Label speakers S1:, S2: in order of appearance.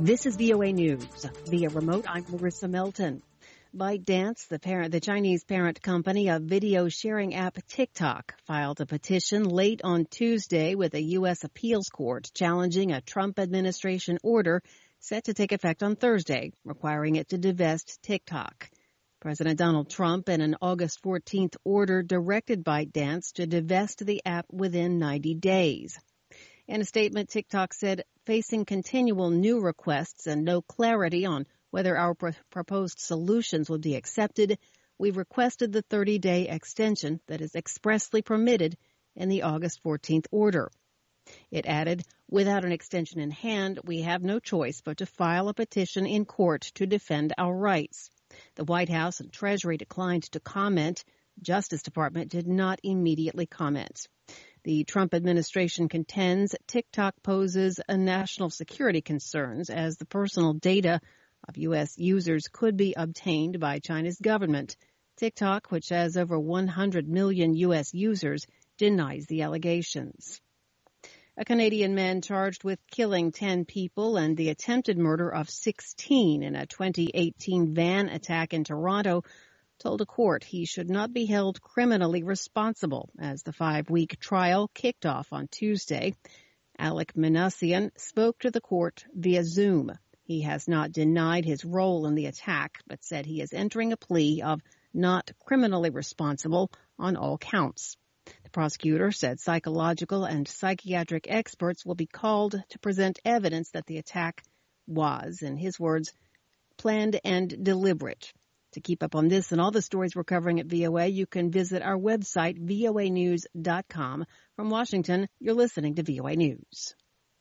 S1: This is VOA News. Via remote, I'm Larissa Melton. ByteDance, the Chinese parent company of video sharing app TikTok, filed a petition late on Tuesday with a U.S. appeals court challenging a Trump administration order set to take effect on Thursday, requiring it to divest TikTok. President Donald Trump, in an August 14th order, directed ByteDance to divest the app within 90 days. In a statement, TikTok said, facing continual new requests and no clarity on whether our proposed solutions would be accepted, we've requested the 30-day extension that is expressly permitted in the August 14th order. It added, without an extension in hand, we have no choice but to file a petition in court to defend our rights. The White House and Treasury declined to comment. Justice Department did not immediately comment. The Trump administration contends TikTok poses a national security concerns as the personal data of U.S. users could be obtained by China's government. TikTok, which has over 100 million U.S. users, denies the allegations. A Canadian man charged with killing 10 people and the attempted murder of 16 in a 2018 van attack in Toronto told a court he should not be held criminally responsible as the 5-week trial kicked off on Tuesday. Alec Minassian spoke to the court via Zoom. He has not denied his role in the attack, but said he is entering a plea of not criminally responsible on all counts. The prosecutor said psychological and psychiatric experts will be called to present evidence that the attack was, in his words, planned and deliberate. To keep up on this and all the stories we're covering at VOA, you can visit our website, voanews.com. From Washington, you're listening to VOA News.